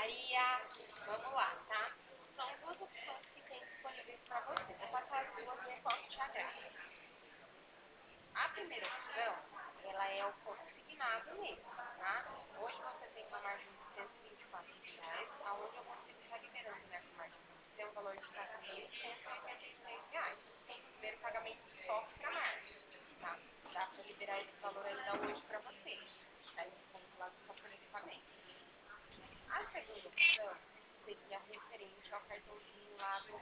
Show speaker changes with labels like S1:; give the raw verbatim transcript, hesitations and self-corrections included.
S1: Maria, vamos lá, tá? São duas opções que tem disponíveis para você. Vou passar as duas, ver qual que te agrada. A primeira opção, ela é o consignado mesmo, tá? Hoje você tem uma margem de cento e vinte e quatro reais, aonde eu consigo estar liberando nessa margem para você um valor de quatro mil cento e oitenta e seis reais. Tem o primeiro pagamento só para março, tá? Dá para liberar esse valor ainda hoje para você. Tá desconto lá do seu fornecimento. A segunda opção seria referente ao cartãozinho lá do